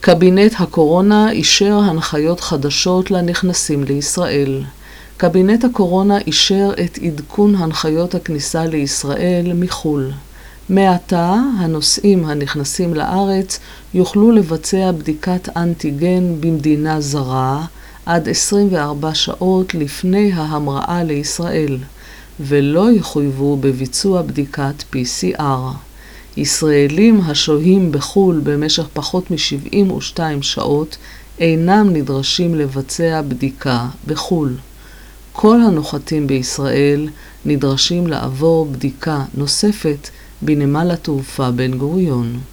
קבינט הקורונה אישר הנחיות חדשות לנכנסים לישראל. קבינט הקורונה אישר את עדכון הנחיות הכניסה לישראל מחול. מעתה, הנוסעים הנכנסים לארץ יוכלו לבצע בדיקת אנטיגן במדינה זרה עד 24 שעות לפני ההמראה לישראל, ולא יחויבו בביצוע בדיקת PCR. ישראלים השוהים בחול במשך פחות מ-72 שעות אינם נדרשים לבצע בדיקה בחול. כל הנוחתים בישראל נדרשים לעבור בדיקה נוספת בנמל התעופה בן גוריון.